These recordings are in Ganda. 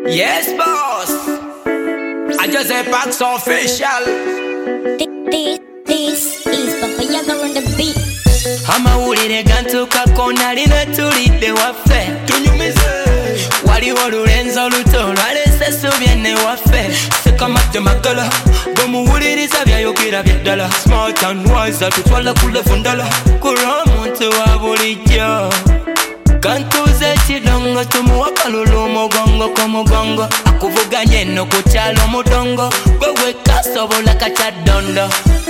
Yes, boss. I just say Pax official. This is Papa Yaga on the beat. Amawulire gantukako nali netulidde waffe tunyumize waliwo olulenzi oluto lwalese essubi enne waffe sekamadde magala bwemuwuliriza byayogera bya ddala smart and wise tutwala ku levu ndala kulwa omuntu wa bulijjo kantuuza ekidongo tumuwa kalulu omugongo ku mugongo akuvuganye nno ku kyalo omudongo gwe wekasobola kakyaddondo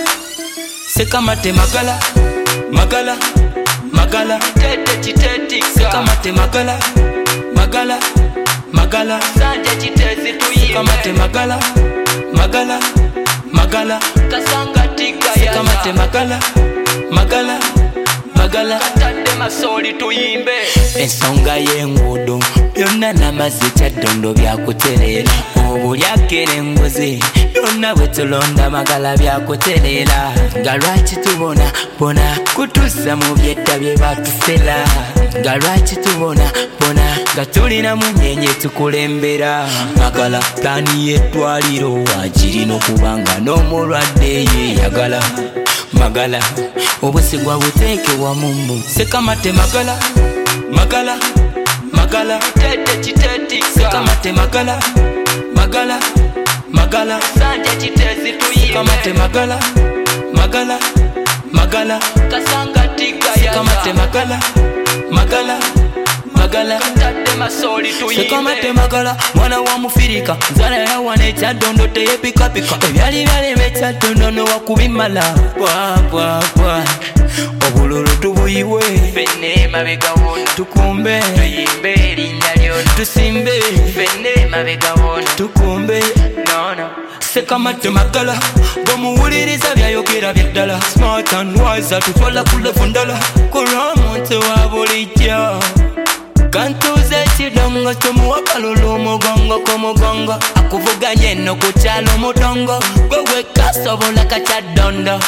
sekamate magala magala magala tete chitetika sekamate magala magala magala sanje chitezi tuyiwe sekamate magala magala magala kasanga tika ya sekamate magala magala magala katande masoli tuyimbe ensonga y'enguudo byonna n'amazzi kyaddondo byakutereera obulyakera enguzi byonna bwe tulonda magala byakutereera nga lwaki tubona bona kutuusa mu byedda bye batufera nga lwaki tubona bona nga tulina munyenye tukulembera magala plani y'eddwaliro wagirina okubanga n'omulwadde yeeyagala magala obusigwa buteekebwa mumbu sekamate magala magala magala tete chitetika sekamate magala magala magala sanje chitezi tuyiwe sekamate magala magala magala kasanga tika ya sekamate magala magala magala katande masoli tuyiwe sekamate magala mwana wa mufirika nzala yawana ekyaddondo teyepikapika ebyali byalema ekyaddondo nowakubimala bwabwabwa obululu tubuyiwe fenne mabega wona tukumbe tuyimbe erinnya lyona tusimbe fenne mabega wona tukumbe nono sekamate magala bwemuwuliriza byayogera bya ddala smart and wise tutwala ku levu ndala kulwa omuntu wa bulijjo kantuuza ekidongo tumuwa kalulu omugongo ku mugongo akuvuganye nno ku kyalo omudongo gwe wekasobola kakyaddondo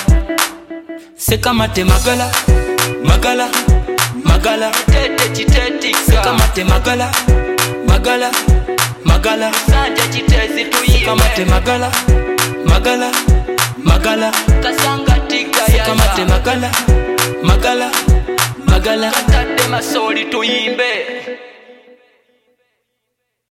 sekamate magala magala magala tete chitetika sekamate magala magala magala sanje chitezi tuyiwe sekamate magala magala magala kasanga tika ya sekamate magala magala magala katande masoli tuyimbe